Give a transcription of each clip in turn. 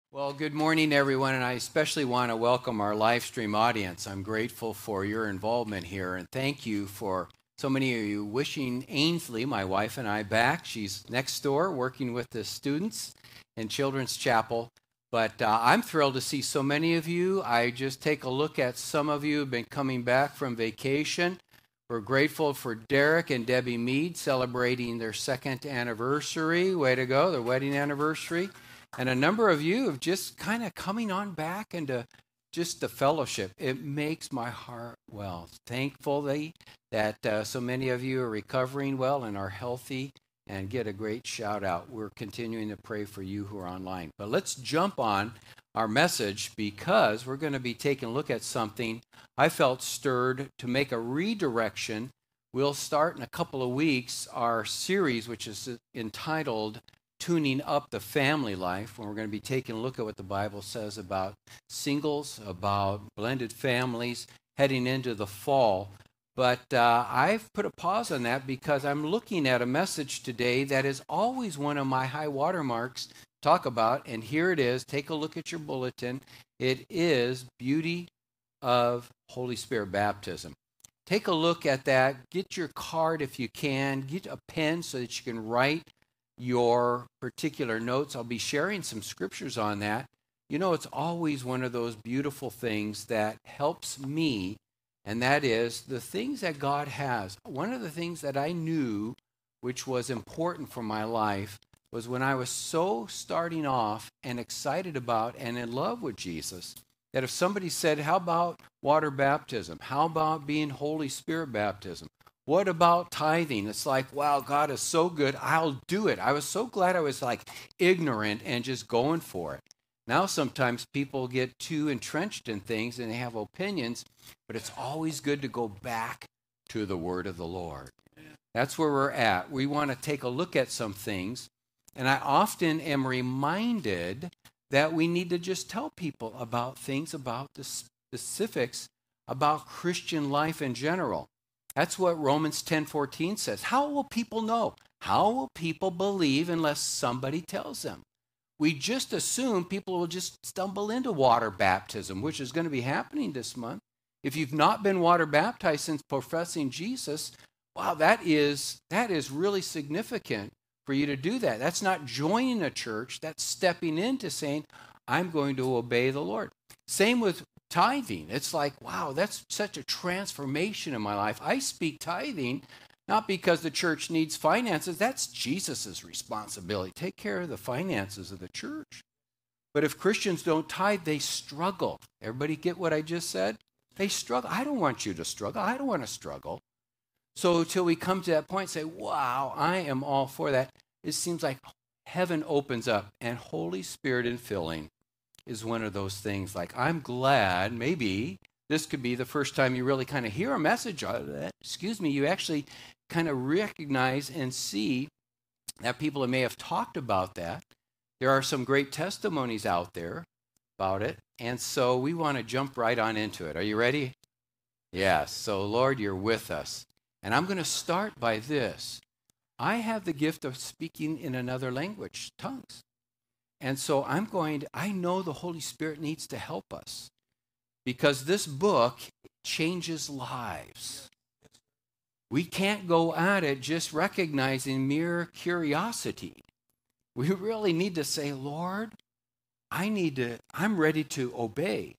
Well, good morning, everyone, and I especially want to welcome our live stream audience. I'm grateful for your involvement here, and thank you for so many of you wishing Ainsley, my wife, and I back. She's next door working with the students in Children's Chapel, but I'm thrilled to see so many of you. I just take a look at some of you who've been coming back from vacation. We're grateful for Derek and Debbie Mead celebrating their second anniversary. Way to go, their wedding anniversary. And a number of you have just kind of coming on back into just the fellowship. It makes my heart well. Thankfully that so many of you are recovering well and are healthy and get a great shout out. We're continuing to pray for you who are online. But let's jump on our message because we're going to be taking a look at something I felt stirred to make a redirection. We'll start in a couple of weeks our series, which is entitled Tuning Up the Family Life, when we're going to be taking a look at what the Bible says about singles, about blended families heading into the fall. But I've put a pause on that because I'm looking at a message today that is always one of my high water marks to talk about, and here it is. Take a look at your bulletin. It is Beauty of Holy Spirit Baptism. Take a look at that. Get your card if you can. Get a pen so that you can write your particular notes. I'll be sharing some scriptures on that. You know, it's always one of those beautiful things that helps me, and that is the things that God has. One of the things that I knew which was important for my life was when I was so starting off and excited about and in love with Jesus, that if somebody said, how about water baptism? How about being Holy Spirit baptism? What about tithing? It's like, wow, God is so good. I'll do it. I was so glad I was like ignorant and just going for it. Now sometimes people get too entrenched in things and they have opinions, but it's always good to go back to the word of the Lord. That's where we're at. We want to take a look at some things, and I often am reminded that we need to just tell people about things, about the specifics about Christian life in general. That's what Romans 10:14 says. How will people know? How will people believe unless somebody tells them? We just assume people will just stumble into water baptism, which is going to be happening this month. If you've not been water baptized since professing Jesus, wow, that is really significant for you to do that. That's not joining a church. That's stepping into saying, I'm going to obey the Lord. Same with tithing. It's like, wow, that's such a transformation in my life. I speak tithing not because the church needs finances. That's Jesus's responsibility. Take care of the finances of the church. But if Christians don't tithe, they struggle. Everybody get what I just said? They struggle. I don't want you to struggle. I don't want to struggle. So till we come to that point and say, wow, I am all for that, it seems like heaven opens up and Holy Spirit infilling is one of those things. Like, I'm glad maybe this could be the first time you really kind of hear a message out of that. You actually kind of recognize and see that people may have talked about that. There are some great testimonies out there about it. And so we want to jump right on into it. Are you ready? Yes. So Lord, you're with us. And I'm going to start by this. I have the gift of speaking in another language, tongues. And so I know the Holy Spirit needs to help us because this book changes lives. We can't go at it just recognizing mere curiosity. We really need to say, Lord, I'm ready to obey.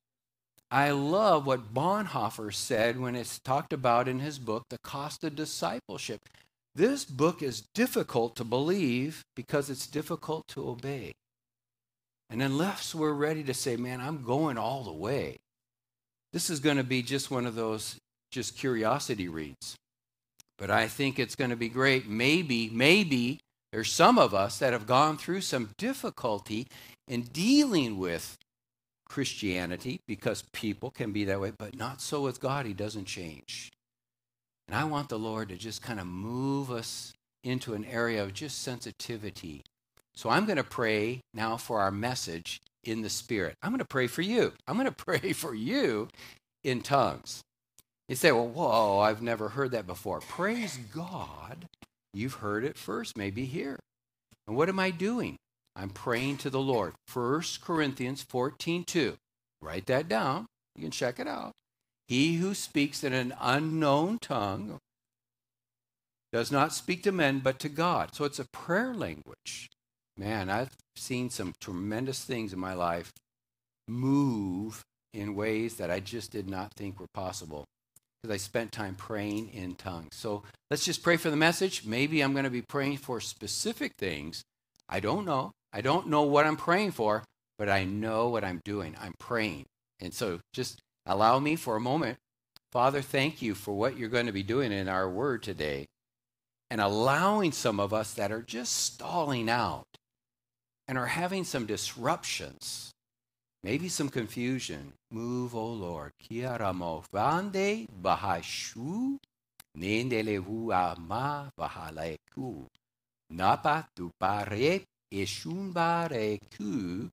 I love what Bonhoeffer said when it's talked about in his book, The Cost of Discipleship. This book is difficult to believe because it's difficult to obey. And unless we're ready to say, man, I'm going all the way, this is going to be just one of those just curiosity reads. But I think it's going to be great. Maybe there's some of us that have gone through some difficulty in dealing with Christianity because people can be that way, but not so with God. He doesn't change. And I want the Lord to just kind of move us into an area of just sensitivity. So I'm going to pray now for our message in the Spirit. I'm going to pray for you. I'm going to pray for you in tongues. You say, well, whoa, I've never heard that before. Praise God. You've heard it first, maybe here. And what am I doing? I'm praying to the Lord. 1 Corinthians 14:2. Write that down. You can check it out. He who speaks in an unknown tongue does not speak to men, but to God. So it's a prayer language. Man, I've seen some tremendous things in my life move in ways that I just did not think were possible because I spent time praying in tongues. So let's just pray for the message. Maybe I'm going to be praying for specific things. I don't know. I don't know what I'm praying for, but I know what I'm doing. I'm praying. And so just allow me for a moment. Father, thank you for what you're going to be doing in our word today and allowing some of us that are just stalling out and are having some disruptions, maybe some confusion. Move, O Lord. Kiaramo vande bahashu nendelehu ama bahaleku napa tu pare ishunbare ku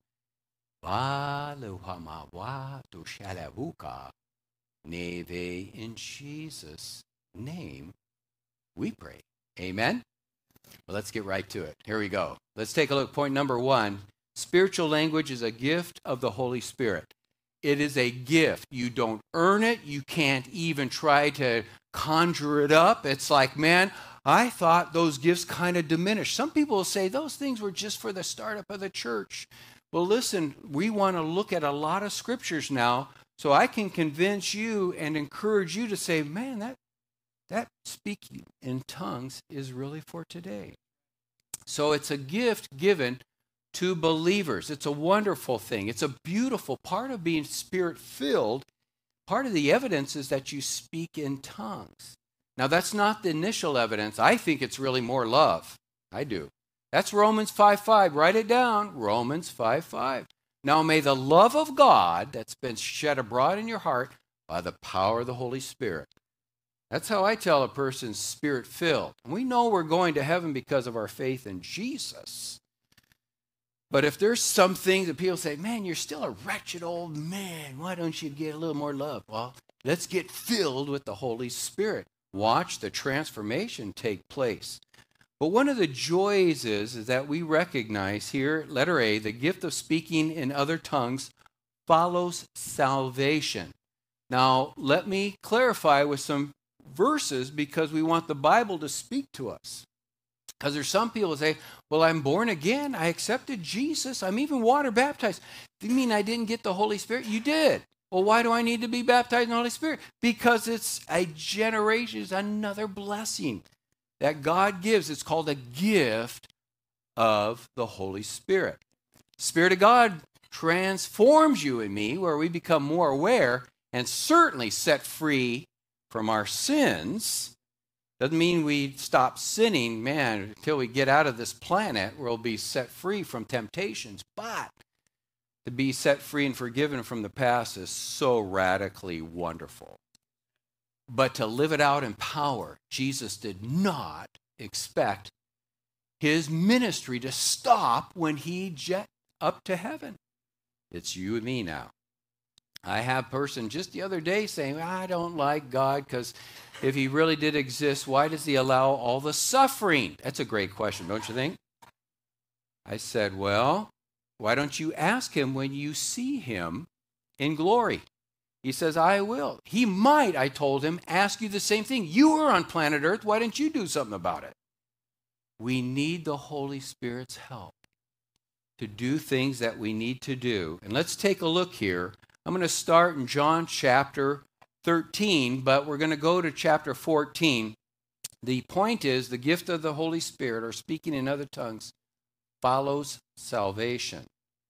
valuhamawa tu shalavuka neve. In Jesus' name we pray. Amen. Well, let's get right to it. Here we go. Let's take a look. Point number 1. Spiritual language is a gift of the Holy Spirit. It is a gift. You don't earn it. You can't even try to conjure it up. It's like, man, I thought those gifts kind of diminished. Some people will say those things were just for the startup of the church. Well, listen, we want to look at a lot of scriptures now so I can convince you and encourage you to say, man, that speaking in tongues is really for today. So it's a gift given to believers. It's a wonderful thing. It's a beautiful part of being Spirit-filled. Part of the evidence is that you speak in tongues. Now, that's not the initial evidence. I think it's really more love. I do. That's Romans 5:5. Write it down. Romans 5:5. Now may the love of God that's been shed abroad in your heart by the power of the Holy Spirit. That's how I tell a person's Spirit-filled. We know we're going to heaven because of our faith in Jesus. But if there's some things that people say, man, you're still a wretched old man. Why don't you get a little more love? Well, let's get filled with the Holy Spirit. Watch the transformation take place. But one of the joys is that we recognize here, letter A, the gift of speaking in other tongues follows salvation. Now, let me clarify with some verses because we want the Bible to speak to us. Because there's some people who say, well, I'm born again. I accepted Jesus. I'm even water baptized. Do you mean I didn't get the Holy Spirit? You did. Well, why do I need to be baptized in the Holy Spirit? Because it's a generation, it's another blessing that God gives. It's called a gift of the Holy Spirit. Spirit of God transforms you and me where we become more aware and certainly set free from our sins. Doesn't mean we stop sinning, man, until we get out of this planet. We'll be set free from temptations. But to be set free and forgiven from the past is so radically wonderful. But to live it out in power, Jesus did not expect his ministry to stop when he jet up to heaven. It's you and me now. I have a person just the other day saying, I don't like God because if he really did exist, why does he allow all the suffering? That's a great question, don't you think? I said, well, why don't you ask him when you see him in glory? He says, I will. He might, I told him, ask you the same thing. You were on planet Earth. Why didn't you do something about it? We need the Holy Spirit's help to do things that we need to do. And let's take a look here. I'm going to start in John chapter 13, but we're going to go to chapter 14. The point is the gift of the Holy Spirit, or speaking in other tongues, follows salvation.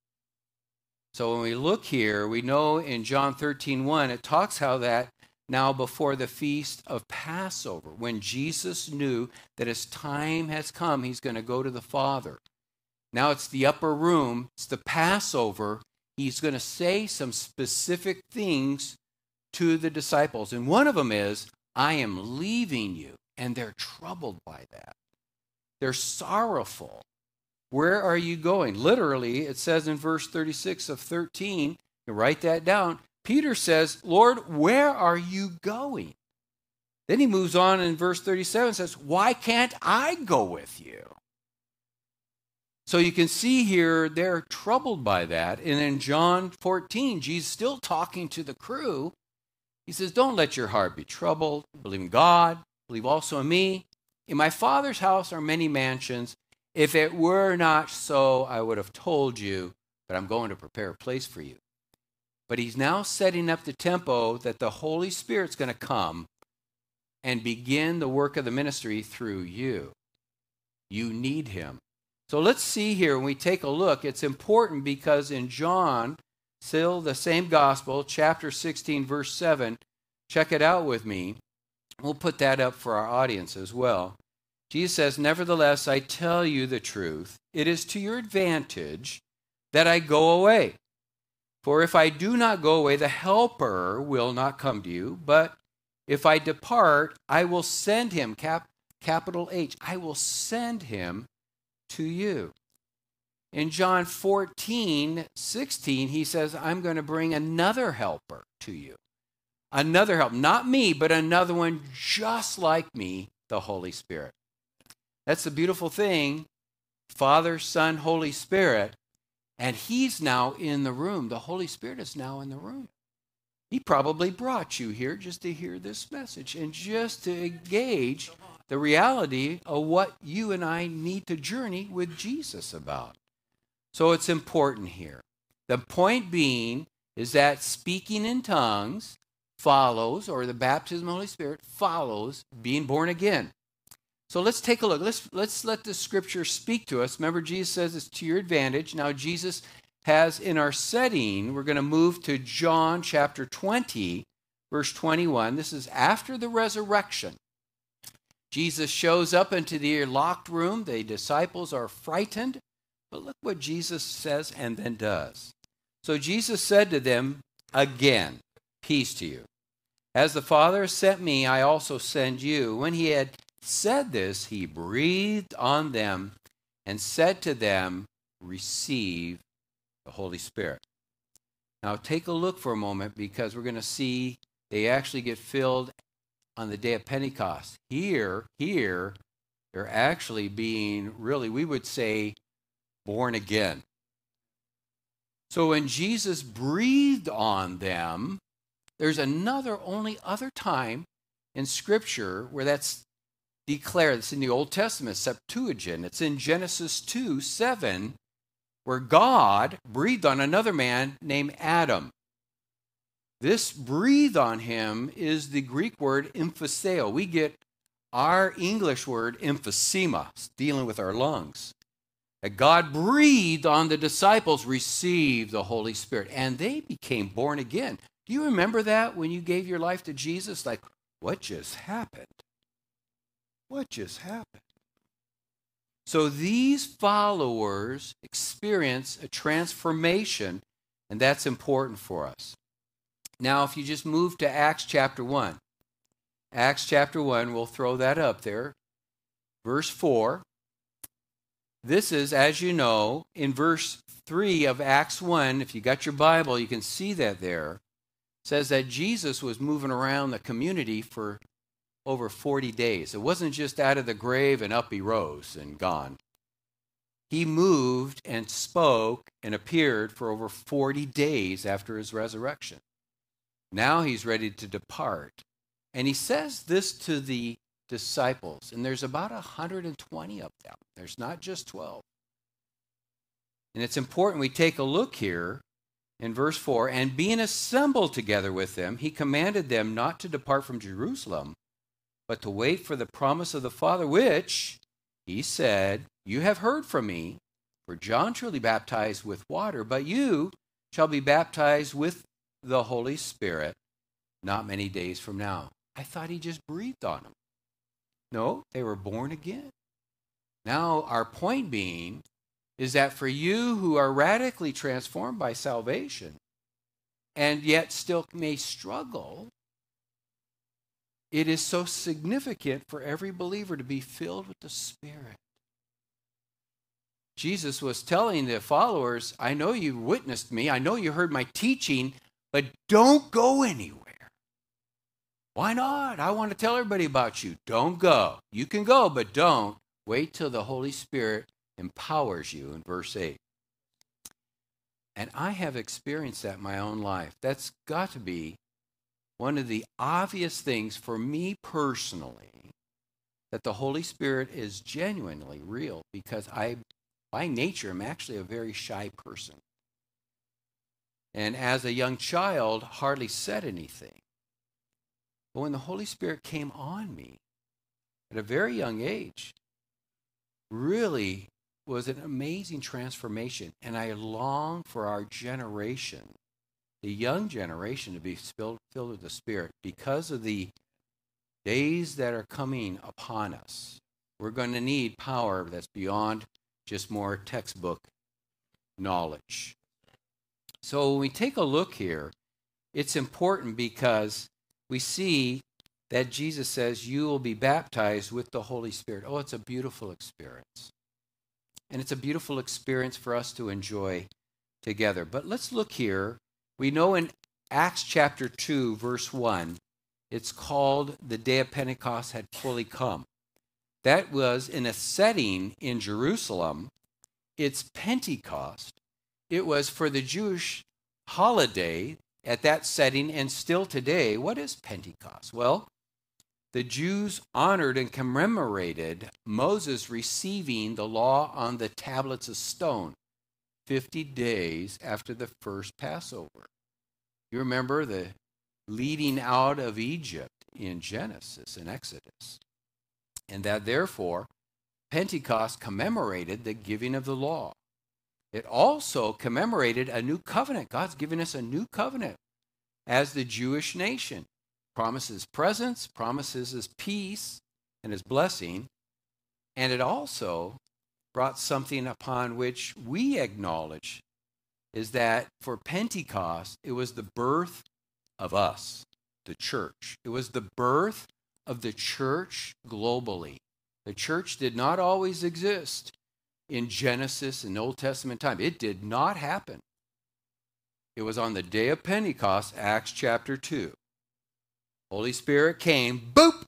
So when we look here, we know in John 13:1, it talks how that now before the feast of Passover, when Jesus knew that his time has come, he's going to go to the Father. Now it's the upper room, it's the Passover. He's going to say some specific things to the disciples. And one of them is, I am leaving you. And they're troubled by that. They're sorrowful. Where are you going? Literally, it says in verse 36 of 13, you write that down. Peter says, Lord, where are you going? Then he moves on in verse 37 and says, why can't I go with you? So you can see here they're troubled by that. And in John 14, Jesus still talking to the crew. He says, don't let your heart be troubled. Believe in God. Believe also in me. In my Father's house are many mansions. If it were not so, I would have told you, but I'm going to prepare a place for you. But he's now setting up the tempo that the Holy Spirit's going to come and begin the work of the ministry through you. You need him. So let's see here, when we take a look, it's important because in John, still the same gospel, chapter 16, verse 7, check it out with me. We'll put that up for our audience as well. Jesus says, nevertheless, I tell you the truth. It is to your advantage that I go away. For if I do not go away, the Helper will not come to you. But if I depart, I will send him, capital H, I will send him to you. In John 14:16, he says, I'm going to bring another helper to you. Another help, not me, but another one just like me, the Holy Spirit. That's the beautiful thing, Father, Son, Holy Spirit, and he's now in the room. The Holy Spirit is now in the room. He probably brought you here just to hear this message and just to engage the reality of what you and I need to journey with Jesus about. So it's important here. The point being is that speaking in tongues follows, or the baptism of the Holy Spirit follows being born again. So let's take a look. Let's let the scripture speak to us. Remember, Jesus says it's to your advantage. Now, Jesus has in our setting, we're going to move to John chapter 20, verse 21. This is after the resurrection. Jesus shows up into the locked room. The disciples are frightened. But look what Jesus says and then does. So Jesus said to them again, peace to you. As the Father has sent me, I also send you. When he had said this, he breathed on them and said to them, receive the Holy Spirit. Now take a look for a moment because we're going to see they actually get filled on the day of Pentecost. Here, they're actually being really, we would say, born again. So when Jesus breathed on them, there's only other time in Scripture where that's declared. It's in the Old Testament, Septuagint. It's in Genesis 2:7, where God breathed on another man named Adam. This breathe on him is the Greek word emphyseo. We get our English word emphysema, dealing with our lungs. That God breathed on the disciples, received the Holy Spirit, and they became born again. Do you remember that when you gave your life to Jesus? Like, what just happened? What just happened? So these followers experience a transformation, and that's important for us. Now, if you just move to Acts chapter 1. Acts chapter 1, we'll throw that up there. Verse 4. This is, as you know, in verse 3 of Acts 1, if you got your Bible, you can see that there. It says that Jesus was moving around the community for over 40 days. It wasn't just out of the grave and up he rose and gone. He moved and spoke and appeared for over 40 days after his resurrection. Now he's ready to depart. And he says this to the disciples, and there's about 120 of them. There's not just 12. And it's important we take a look here in verse 4. And being assembled together with them, he commanded them not to depart from Jerusalem, but to wait for the promise of the Father, which, he said, you have heard from me. For John truly baptized with water, but you shall be baptized with the Holy Spirit not many days from now. I thought he just breathed on them. No, they were born again. Now, our point being is that for you who are radically transformed by salvation and yet still may struggle, it is so significant for every believer to be filled with the Spirit. Jesus was telling the followers, I know you witnessed me, I know you heard my teaching, but don't go anywhere. Why not? I want to tell everybody about you. Don't go. You can go, but don't. Wait till the Holy Spirit empowers you in verse 8. And I have experienced that in my own life. That's got to be one of the obvious things for me personally, that the Holy Spirit is genuinely real, because I, by nature, am actually a very shy person. And as a young child, hardly said anything. But when the Holy Spirit came on me at a very young age, really was an amazing transformation. And I long for our generation, the young generation, to be filled with the Spirit because of the days that are coming upon us. We're going to need power that's beyond just more textbook knowledge. So when we take a look here, it's important because we see that Jesus says, you will be baptized with the Holy Spirit. Oh, it's a beautiful experience. And it's a beautiful experience for us to enjoy together. But let's look here. We know in Acts chapter 2, verse 1, it's called the day of Pentecost had fully come. That was in a setting in Jerusalem. It's Pentecost. It was for the Jewish holiday at that setting, and still today. What is Pentecost? Well, the Jews honored and commemorated Moses receiving the law on the tablets of stone 50 days after the first Passover. You remember the leading out of Egypt in Genesis and Exodus. And that therefore, Pentecost commemorated the giving of the law. It also commemorated a new covenant. God's given us a new covenant as the Jewish nation. Promises presence, promises his peace and his blessing. And it also brought something upon which we acknowledge, is that for Pentecost, it was the birth of us, the church. It was the birth of the church globally. The church did not always exist in Genesis and Old Testament time. It did not happen. It was on the day of Pentecost, Acts chapter 2. Holy Spirit came, boop,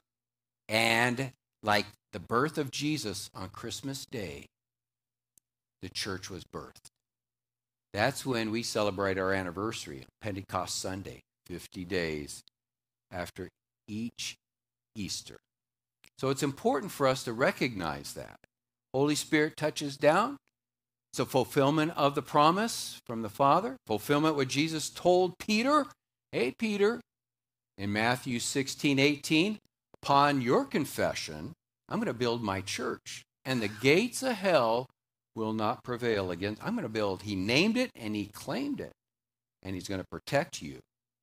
and like the birth of Jesus on Christmas Day, the church was birthed. That's when we celebrate our anniversary, Pentecost Sunday, 50 days after each Easter. So it's important for us to recognize that. Holy Spirit touches down. It's a fulfillment of the promise from the Father. Fulfillment what Jesus told Peter. Hey, Peter, in Matthew 16:18, upon your confession, I'm going to build my church, and the gates of hell will not prevail against. I'm going to build. He named it and he claimed it, and he's going to protect you.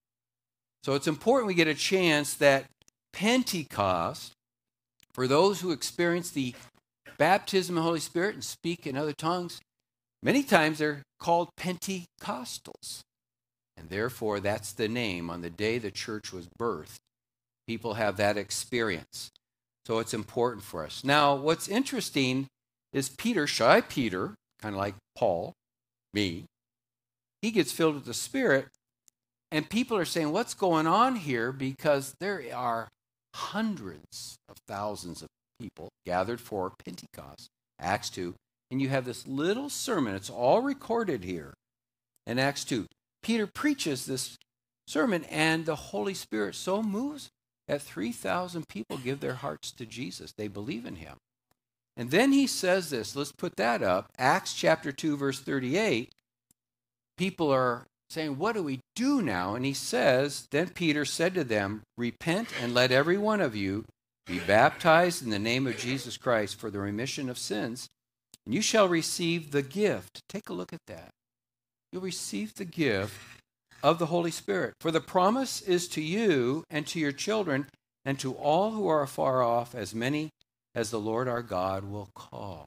So it's important we get a chance that Pentecost, for those who experience the baptism of the Holy Spirit and speak in other tongues, many times they're called Pentecostals. And therefore, that's the name on the day the church was birthed. People have that experience. So it's important for us. Now, what's interesting is Peter, shy Peter, kind of like Paul, me, he gets filled with the Spirit, and people are saying, what's going on here? Because there are hundreds of thousands of people gathered for Pentecost, Acts 2, and you have this little sermon. It's all recorded here in Acts 2. Peter preaches this sermon, and the Holy Spirit so moves that 3,000 people give their hearts to Jesus. They believe in him. And then he says this. Let's put that up. Acts chapter 2, verse 38. People are saying, what do we do now? And he says, then Peter said to them, repent and let every one of you be baptized in the name of Jesus Christ for the remission of sins, and you shall receive the gift. Take a look at that. You'll receive the gift of the Holy Spirit. For the promise is to you and to your children and to all who are afar off, as many as the Lord our God will call.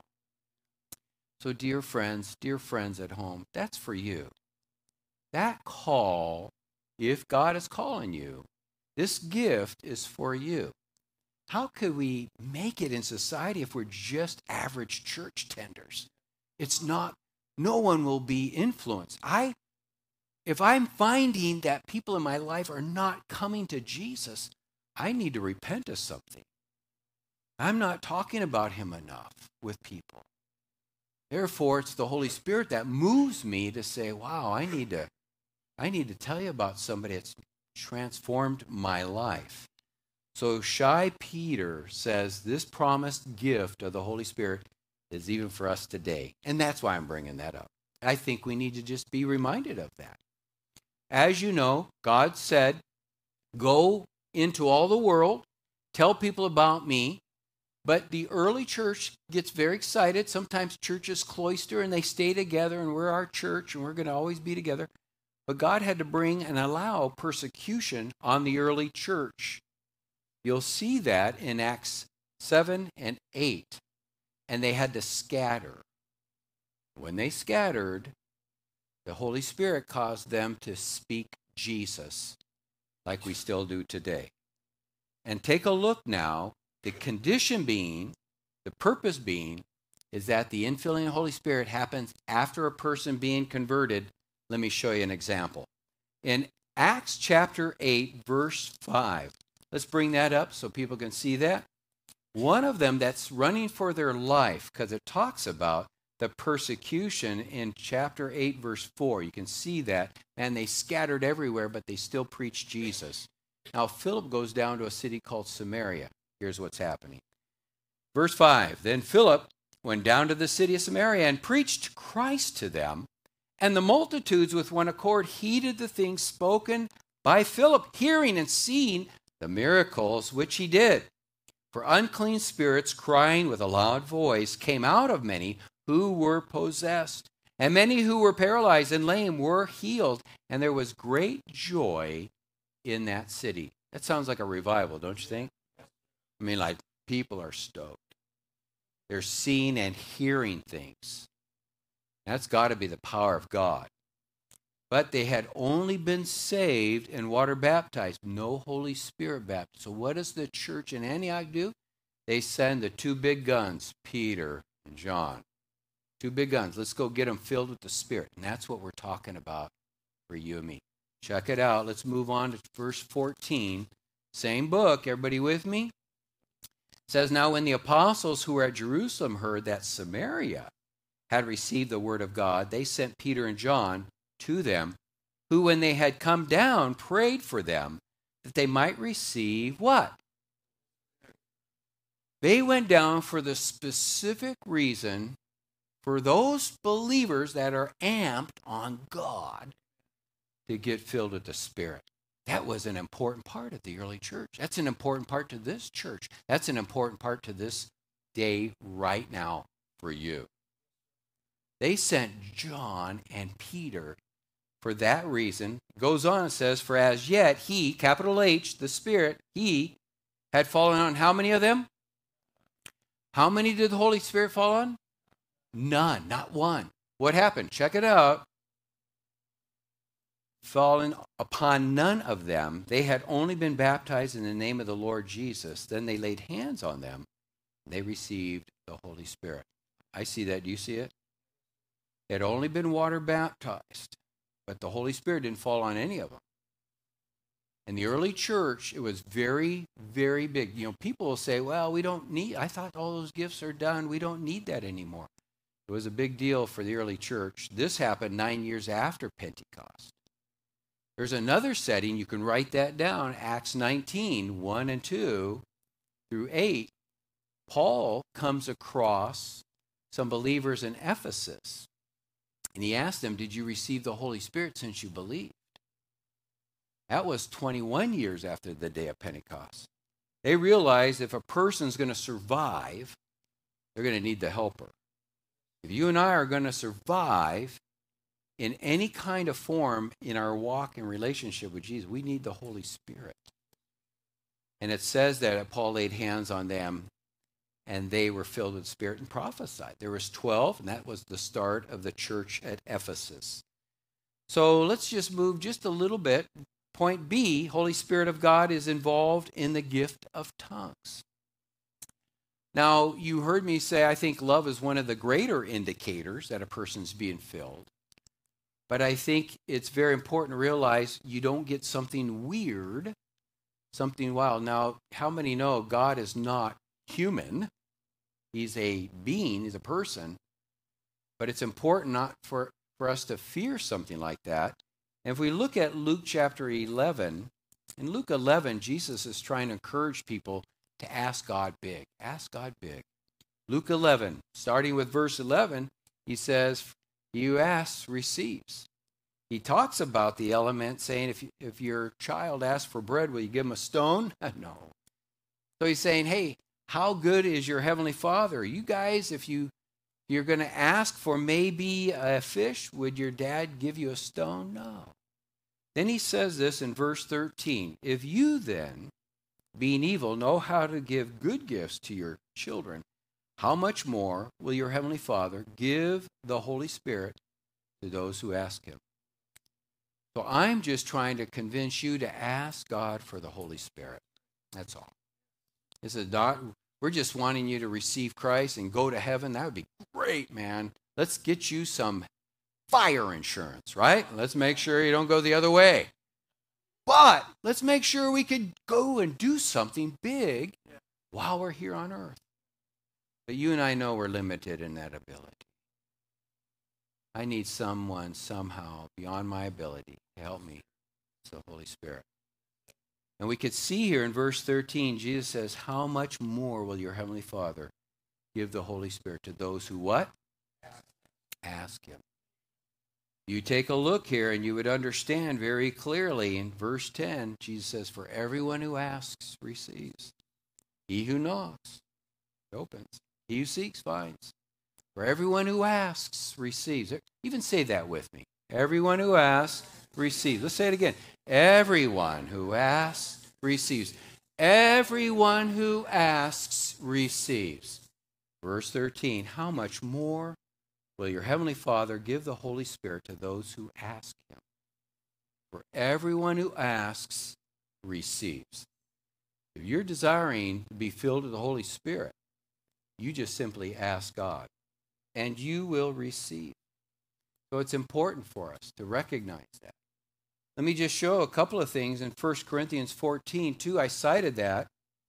So dear friends at home, that's for you. That call, if God is calling you, this gift is for you. How could we make it in society if we're just average church tenders? It's not. No one will be influenced. If I'm finding that people in my life are not coming to Jesus, I need to repent of something. I'm not talking about him enough with people. Therefore, it's the Holy Spirit that moves me to say, wow, I need to tell you about somebody that's transformed my life. So Shy Peter says this promised gift of the Holy Spirit is even for us today. And that's why I'm bringing that up. I think we need to just be reminded of that. As you know, God said, go into all the world, tell people about me. But the early church gets very excited. Sometimes churches cloister and they stay together and we're our church and we're going to always be together. But God had to bring and allow persecution on the early church. You'll see that in Acts 7 and 8. And they had to scatter. When they scattered, the Holy Spirit caused them to speak Jesus, like we still do today. And take a look now. The condition being, the purpose being, is that the infilling of the Holy Spirit happens after a person being converted. Let me show you an example. In Acts chapter 8, verse 5, let's bring that up so people can see that. One of them that's running for their life, because it talks about the persecution in chapter 8, verse 4. You can see that. And they scattered everywhere, but they still preached Jesus. Now, Philip goes down to a city called Samaria. Here's what's happening. Verse 5, then Philip went down to the city of Samaria and preached Christ to them, and the multitudes with one accord heeded the things spoken by Philip, hearing and seeing the miracles which he did. For unclean spirits, crying with a loud voice, came out of many who were possessed, and many who were paralyzed and lame were healed, and there was great joy in that city. That sounds like a revival, don't you think? I mean, like, people are stoked. They're seeing and hearing things. That's got to be the power of God. But they had only been saved and water baptized, no Holy Spirit baptized. So what does the church in Antioch do? They send the two big guns, Peter and John. Two big guns. Let's go get them filled with the Spirit. And that's what we're talking about for you and me. Check it out. Let's move on to verse 14. Same book. Everybody with me? It says, now when the apostles who were at Jerusalem heard that Samaria had received the word of God, they sent Peter and John to them, who when they had come down prayed for them that they might receive what? They went down for the specific reason for those believers that are amped on God to get filled with the Spirit. That was an important part of the early church. That's an important part to this church. That's an important part to this day right now for you. They sent John and Peter for that reason. It goes on and says, for as yet he, capital H, the Spirit, he had fallen on how many of them? How many did the Holy Spirit fall on? None, not one. What happened? Check it out. Fallen upon none of them. They had only been baptized in the name of the Lord Jesus. Then they laid hands on them. They received the Holy Spirit. I see that. Do you see it? They had only been water baptized, but the Holy Spirit didn't fall on any of them. In the early church, it was very, very big. You know, people will say, well, we don't need, I thought all those gifts are done. We don't need that anymore. It was a big deal for the early church. This happened 9 years after Pentecost. There's another setting, you can write that down, Acts 19, 1 and 2 through 8. Paul comes across some believers in Ephesus, and he asked them, did you receive the Holy Spirit since you believed? That was 21 years after the day of Pentecost. They realized if a person's going to survive, they're going to need the helper. If you and I are going to survive in any kind of form in our walk and relationship with Jesus, we need the Holy Spirit. And it says that Paul laid hands on them and they were filled with Spirit and prophesied. There was 12, and that was the start of the church at Ephesus. So let's just move just a little bit. Point B, Holy Spirit of God is involved in the gift of tongues. Now, you heard me say I think love is one of the greater indicators that a person's being filled. But I think it's very important to realize you don't get something weird, something wild. Now, how many know God is not human? He's a being, he's a person. But it's important not for us to fear something like that. And if we look at Luke chapter 11, in Luke 11, Jesus is trying to encourage people to ask God big. Ask God big. Luke 11, starting with verse 11, he says, "He who asks receives." He talks about the element saying, if your child asks for bread, will you give him a stone? No. So he's saying, hey, how good is your heavenly Father? You guys, if you're going to ask for maybe a fish, would your dad give you a stone? No. Then he says this in verse 13. If you then, being evil, know how to give good gifts to your children, how much more will your heavenly Father give the Holy Spirit to those who ask him? So I'm just trying to convince you to ask God for the Holy Spirit. That's all. This is not, we're just wanting you to receive Christ and go to heaven. That would be great, man. Let's get you some fire insurance, right? Let's make sure you don't go the other way. But let's make sure we could go and do something big while we're here on earth. But you and I know we're limited in that ability. I need someone somehow beyond my ability to help me. It's the Holy Spirit. And we could see here in verse 13, Jesus says, how much more will your heavenly Father give the Holy Spirit to those who what? Ask him. You take a look here and you would understand very clearly in verse 10, Jesus says, for everyone who asks receives. He who knocks opens. He who seeks finds. For everyone who asks receives. Even say that with me. Everyone who asks receives. Let's say it again. Everyone who asks receives. Everyone who asks receives. Verse 13. How much more will your heavenly Father give the Holy Spirit to those who ask him? For everyone who asks receives. If you're desiring to be filled with the Holy Spirit, you just simply ask God, and you will receive. So it's important for us to recognize that. Let me just show a couple of things in 1 Corinthians 14:2. I cited that.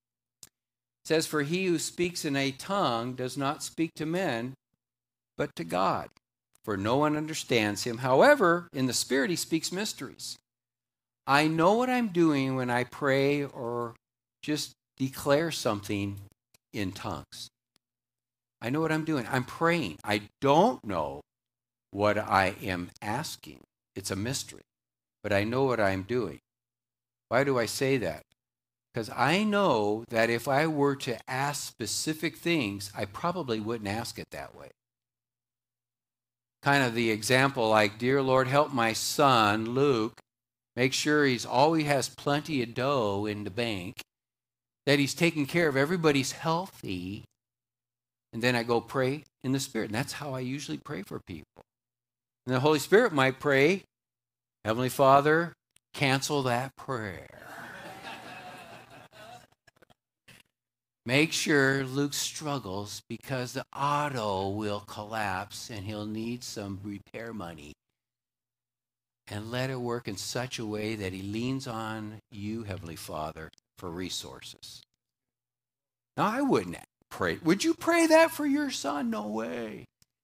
It says, for he who speaks in a tongue does not speak to men, but to God. For no one understands him. However, in the Spirit he speaks mysteries. I know what I'm doing when I pray or just declare something in tongues. I know what I'm doing. I'm praying. I don't know what I am asking. It's a mystery. But I know what I'm doing. Why do I say that? Because I know that if I were to ask specific things, I probably wouldn't ask it that way. Kind of the example like, dear Lord, help my son, Luke, make sure he always has plenty of dough in the bank, that he's taking care of everybody's healthy. And then I go pray in the Spirit. And that's how I usually pray for people. And the Holy Spirit might pray, Heavenly Father, cancel that prayer. Make sure Luke struggles because the auto will collapse and he'll need some repair money. And let it work in such a way that he leans on you, Heavenly Father, for resources. Now, I wouldn't pray. Would you pray that for your son? No way.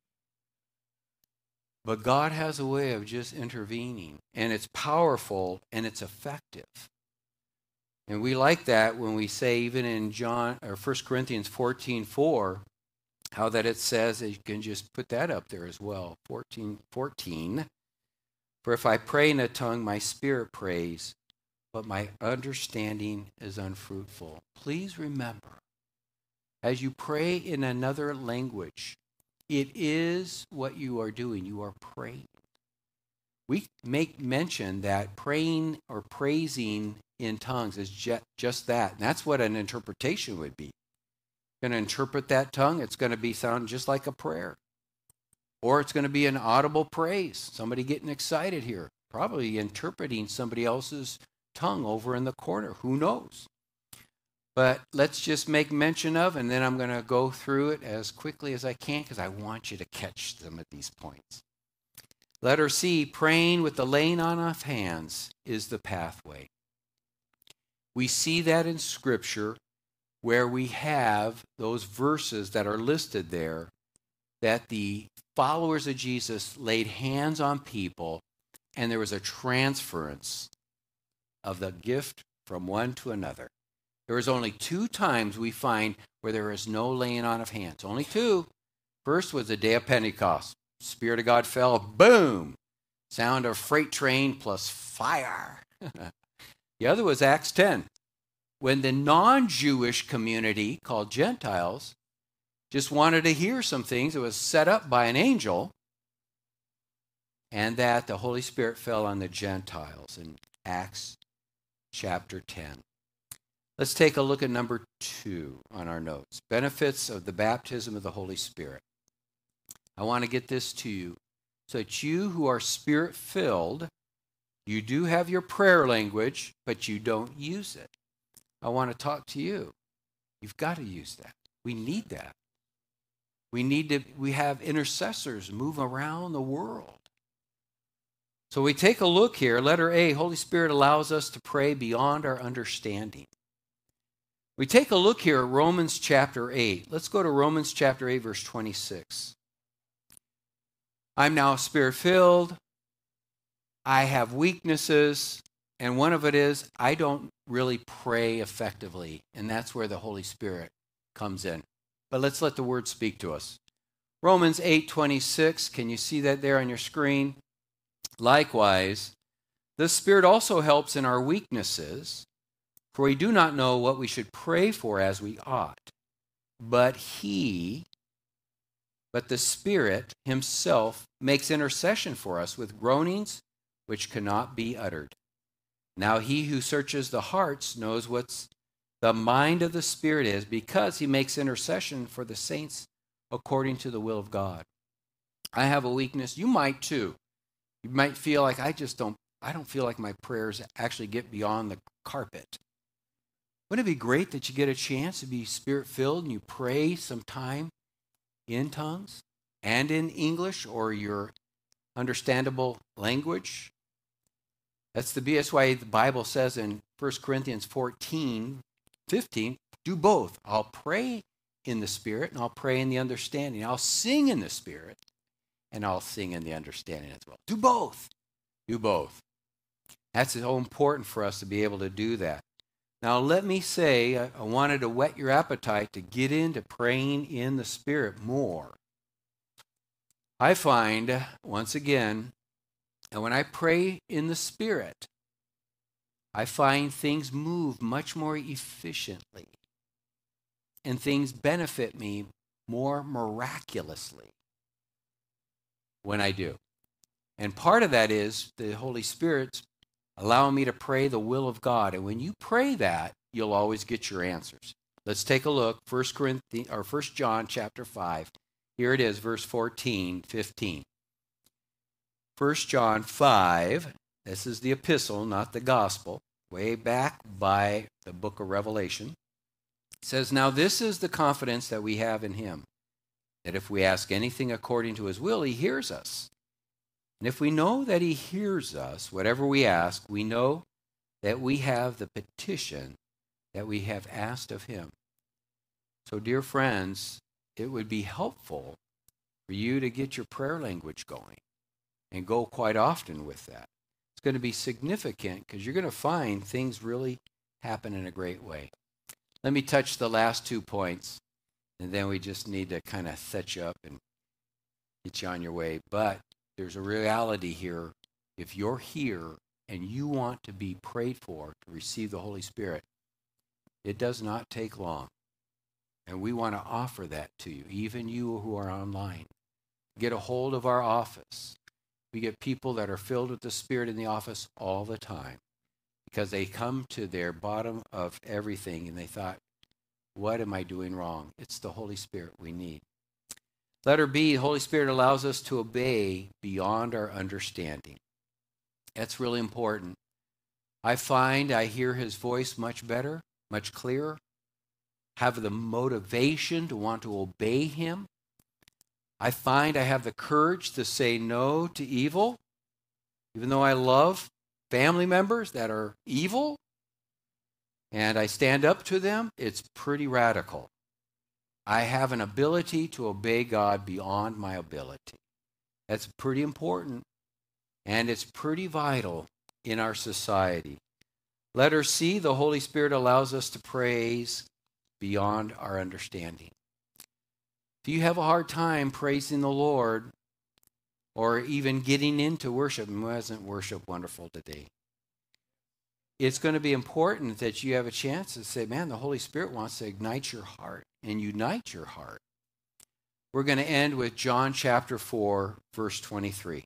But God has a way of just intervening, and it's powerful and it's effective. And we like that when we say, even in 1 Corinthians 14:4, how that it says, that you can just put that up there as well. 14:14. For if I pray in a tongue, my spirit prays, but my understanding is unfruitful. Please remember, as you pray in another language, it is what you are doing. You are praying. We make mention that praying or praising in tongues is just that. And that's what an interpretation would be. You're going to interpret that tongue, it's going to sound just like a prayer. Or it's going to be an audible praise. Somebody getting excited here. Probably interpreting somebody else's tongue over in the corner. Who knows? But let's just make mention of, and then I'm going to go through it as quickly as I can because I want you to catch them at these points. Letter C, praying with the laying on of hands is the pathway. We see that in Scripture where we have those verses that are listed there that the followers of Jesus laid hands on people and there was a transference of the gift from one to another. There was only 2 times we find where there is no laying on of hands. Only 2. First was the day of Pentecost. Spirit of God fell, boom! Sound of freight train plus fire. The other was Acts 10, when the non-Jewish community called Gentiles just wanted to hear some things that was set up by an angel, and that the Holy Spirit fell on the Gentiles in Acts chapter 10. Let's take a look at number 2 on our notes. Benefits of the baptism of the Holy Spirit. I want to get this to you so that you who are Spirit-filled, you do have your prayer language, but you don't use it. I want to talk to you. You've got to use that. We need that. We have intercessors move around the world. So we take a look here. Letter A, Holy Spirit allows us to pray beyond our understanding. We take a look here at Romans chapter 8. Let's go to Romans chapter 8, verse 26. I'm now Spirit-filled. I have weaknesses. And one of it is I don't really pray effectively. And that's where the Holy Spirit comes in. But let's let the word speak to us. Romans 8:26. Can you see that there on your screen? Likewise, the Spirit also helps in our weaknesses, for we do not know what we should pray for as we ought. But the Spirit himself makes intercession for us with groanings which cannot be uttered. Now he who searches the hearts knows what's the mind of the Spirit is, because he makes intercession for the saints according to the will of God. I have a weakness. You might too. You might feel like I don't feel like my prayers actually get beyond the carpet. Wouldn't it be great that you get a chance to be Spirit-filled and you pray sometime in tongues and in English or your understandable language? That's why the Bible says in 1 Corinthians 14:15, do both. I'll pray in the Spirit and I'll pray in the understanding. I'll sing in the Spirit and I'll sing in the understanding as well. Do both. Do both. That's so important for us to be able to do that. Now, let me say, I wanted to whet your appetite to get into praying in the Spirit more. I find, once again, that when I pray in the Spirit, I find things move much more efficiently, and things benefit me more miraculously when I do. And part of that is the Holy Spirit's allowing me to pray the will of God. And when you pray that, you'll always get your answers. Let's take a look. 1 John chapter 5. Here it is, verse 14-15. 1 John 5, this is the epistle, not the gospel, way back by the book of Revelation. It says, now this is the confidence that we have in him, that if we ask anything according to his will, he hears us. And if we know that he hears us, whatever we ask, we know that we have the petition that we have asked of him. So, dear friends, it would be helpful for you to get your prayer language going and go quite often with that. It's going to be significant because you're going to find things really happen in a great way. Let me touch the last 2 points, and then we just need to kind of set you up and get you on your way. But there's a reality here. If you're here and you want to be prayed for to receive the Holy Spirit, it does not take long. And we want to offer that to you, even you who are online. Get a hold of our office. We get people that are filled with the Spirit in the office all the time because they come to their bottom of everything and they thought, what am I doing wrong? It's the Holy Spirit we need. Letter B, the Holy Spirit allows us to obey beyond our understanding. That's really important. I find I hear his voice much better, much clearer, have the motivation to want to obey him. I find I have the courage to say no to evil, even though I love family members that are evil, and I stand up to them. It's pretty radical. I have an ability to obey God beyond my ability. That's pretty important, and it's pretty vital in our society. Letter C, the Holy Spirit allows us to praise beyond our understanding. If you have a hard time praising the Lord or even getting into worship, wasn't worship wonderful today? It's going to be important that you have a chance to say, man, the Holy Spirit wants to ignite your heart and unite your heart. We're going to end with John chapter 4, verse 23.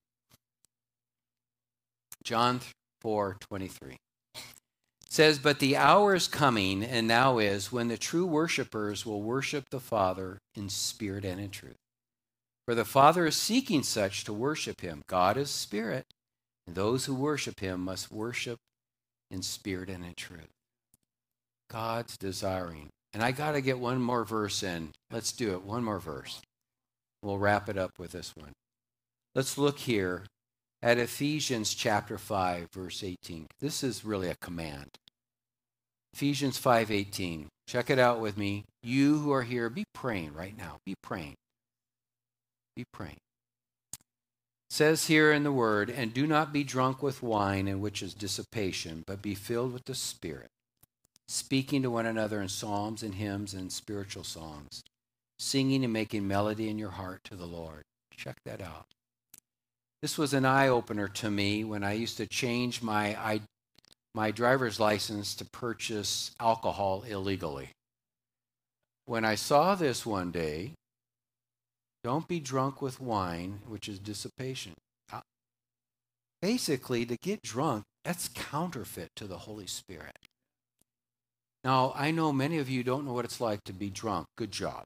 John 4:23. It says, but the hour is coming, and now is, when the true worshipers will worship the Father in spirit and in truth. For the Father is seeking such to worship him. God is spirit, and those who worship him must worship in spirit and in truth. God's desiring. And I got to get one more verse in. Let's do it. One more verse. We'll wrap it up with this one. Let's look here at Ephesians chapter 5, verse 18. This is really a command. Ephesians 5:18. Check it out with me. You who are here, be praying right now. Be praying. Be praying. It says here in the word, and do not be drunk with wine, in which is dissipation, but be filled with the Spirit, speaking to one another in psalms and hymns and spiritual songs, singing and making melody in your heart to the Lord. Check that out. This was an eye-opener to me when I used to change my driver's license to purchase alcohol illegally. When I saw this one day, don't be drunk with wine, which is dissipation. Basically, to get drunk, that's counterfeit to the Holy Spirit. Now, I know many of you don't know what it's like to be drunk. Good job.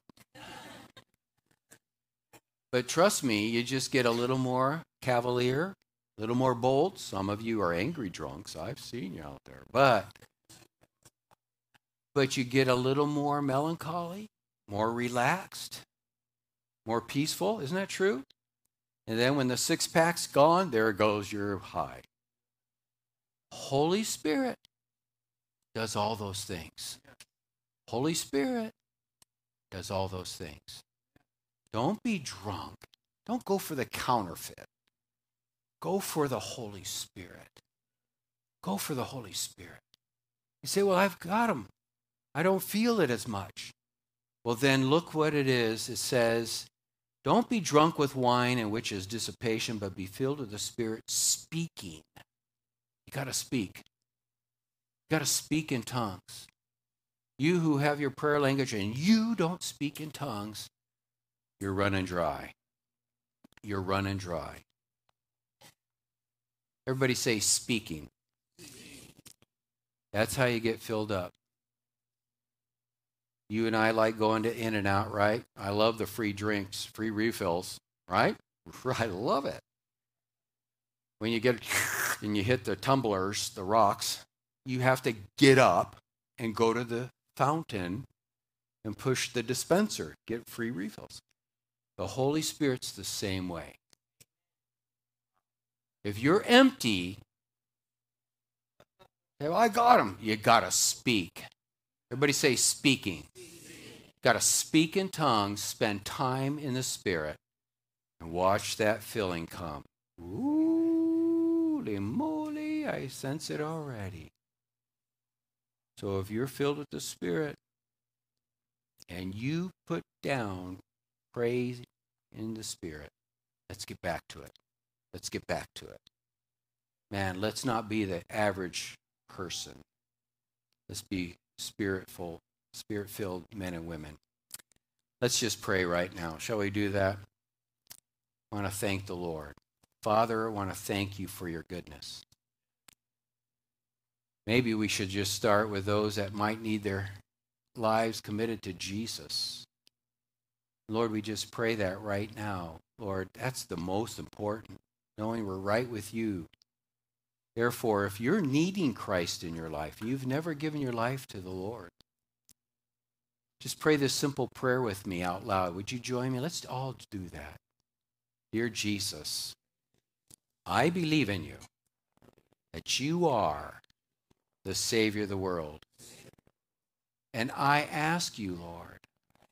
But trust me, you just get a little more cavalier, a little more bold. Some of you are angry drunks. I've seen you out there. But you get a little more melancholy, more relaxed, more peaceful. Isn't that true? And then when the six-pack's gone, there goes your high. Holy Spirit does all those things. Holy Spirit does all those things. Don't be drunk. Don't go for the counterfeit. Go for the Holy Spirit. Go for the Holy Spirit. You say, well, I've got him. I don't feel it as much. Well, then look what it is. It says, don't be drunk with wine, in which is dissipation, but be filled with the Spirit, speaking. You got to speak. You got to speak in tongues. You who have your prayer language and you don't speak in tongues, you're running dry. You're running dry. Everybody say speaking. That's how you get filled up. You and I like going to In-N-Out, right? I love the free drinks, free refills, right? I love it. When you get and you hit the tumblers, the rocks, you have to get up and go to the fountain and push the dispenser, get free refills. The Holy Spirit's the same way. If you're empty, say, well, I got him. You got to speak. Everybody say speaking. Got to speak in tongues, spend time in the Spirit, and watch that filling come. Ooh, moly, I sense it already. So if you're filled with the Spirit and you put down praise in the Spirit, let's get back to it. Let's get back to it. Man, let's not be the average person. Let's be spirit-filled men and women. Let's just pray right now. Shall we do that? I want to thank the Lord. Father, I want to thank you for your goodness. Maybe we should just start with those that might need their lives committed to Jesus. Lord, we just pray that right now. Lord, that's the most important, knowing we're right with you. Therefore, if you're needing Christ in your life, you've never given your life to the Lord, just pray this simple prayer with me out loud. Would you join me? Let's all do that. Dear Jesus, I believe in you, that you are the Savior of the world. And I ask you, Lord,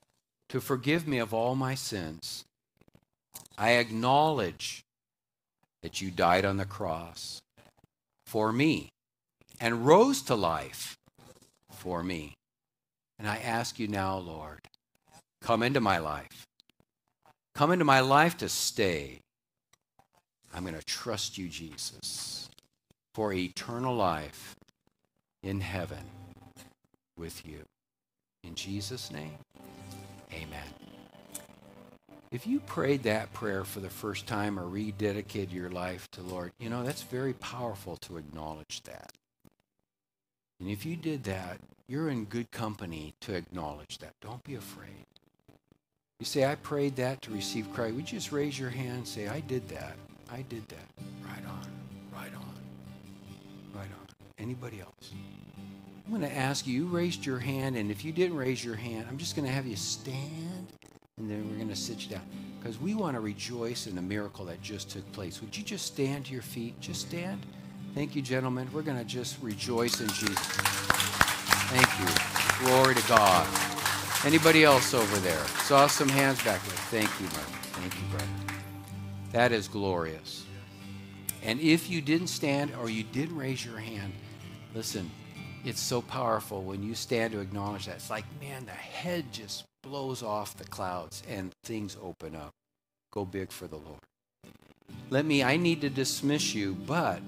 to forgive me of all my sins. I acknowledge that you died on the cross for me and rose to life for me. And I ask you now, Lord, come into my life. Come into my life to stay. I'm going to trust you, Jesus, for eternal life in heaven with you. In Jesus' name, amen. If you prayed that prayer for the first time or rededicated your life to the Lord, that's very powerful to acknowledge that. And if you did that, you're in good company to acknowledge that. Don't be afraid. You say, I prayed that to receive Christ. Would you just raise your hand and say, I did that. I did that. Right on, right on, right on. Anybody else? I'm going to ask you, you raised your hand, and if you didn't raise your hand, I'm just going to have you stand, and then we're going to sit you down. Because we want to rejoice in the miracle that just took place. Would you just stand to your feet? Just stand. Thank you, gentlemen. We're going to just rejoice in Jesus. Thank you. Glory to God. Anybody else over there? Saw some hands back there. Thank you, brother. Thank you, brother. That is glorious. And if you didn't stand or you didn't raise your hand, listen, it's so powerful when you stand to acknowledge that. It's like, man, the head just blows off the clouds and things open up. Go big for the Lord. I need to dismiss you, but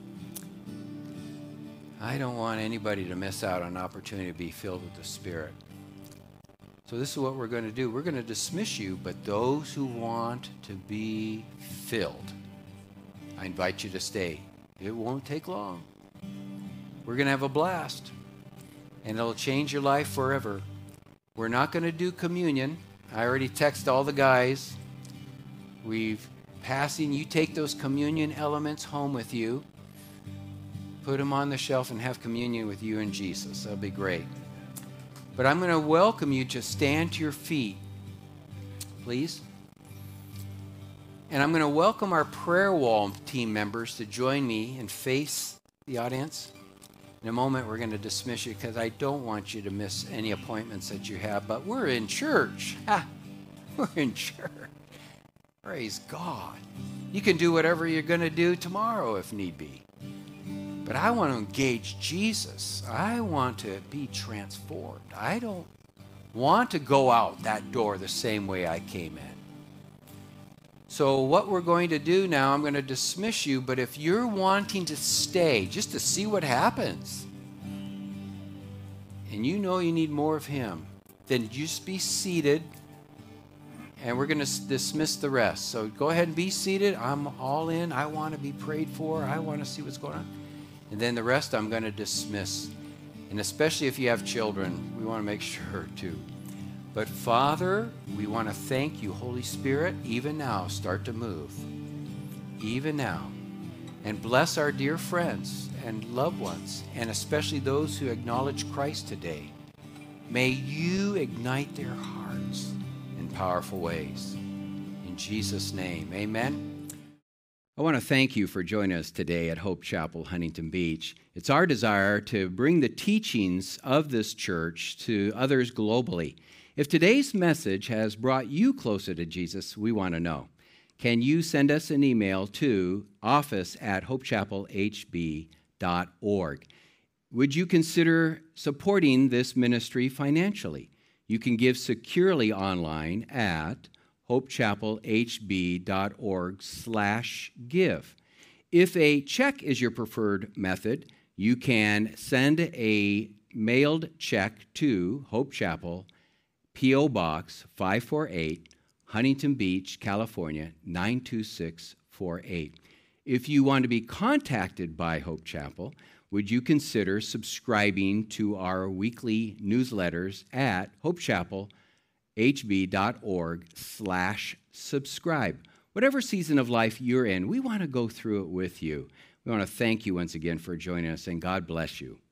I don't want anybody to miss out on an opportunity to be filled with the Spirit. So this is what we're going to do. We're going to dismiss you, but those who want to be filled, I invite you to stay. It won't take long. We're going to have a blast, and it'll change your life forever. We're not going to do communion. I already texted all the guys. You take those communion elements home with you, put them on the shelf, and have communion with you and Jesus. That'll be great. But I'm going to welcome you to stand to your feet, please. And I'm going to welcome our prayer wall team members to join me and face the audience. In a moment, we're going to dismiss you because I don't want you to miss any appointments that you have. But we're in church. We're in church. Praise God. You can do whatever you're going to do tomorrow if need be. But I want to engage Jesus. I want to be transformed. I don't want to go out that door the same way I came in. So what we're going to do now, I'm going to dismiss you, but if you're wanting to stay just to see what happens, and you know you need more of him, then just be seated, and we're going to dismiss the rest. So go ahead and be seated. I'm all in. I want to be prayed for. I want to see what's going on. And then the rest I'm going to dismiss. And especially if you have children, we want to make sure too. But Father, we want to thank you, Holy Spirit, even now, start to move. Even now. And bless our dear friends and loved ones, and especially those who acknowledge Christ today. May you ignite their hearts in powerful ways. In Jesus' name, amen. I want to thank you for joining us today at Hope Chapel, Huntington Beach. It's our desire to bring the teachings of this church to others globally. If today's message has brought you closer to Jesus, we want to know. Can you send us an email to office@hopechapelhb.org? Would you consider supporting this ministry financially? You can give securely online at hopechapelhb.org/give. If a check is your preferred method, you can send a mailed check to Hope Chapel, P.O. Box 548, Huntington Beach, California, 92648. If you want to be contacted by Hope Chapel, would you consider subscribing to our weekly newsletters at hopechapelhb.org/subscribe. Whatever season of life you're in, we want to go through it with you. We want to thank you once again for joining us, and God bless you.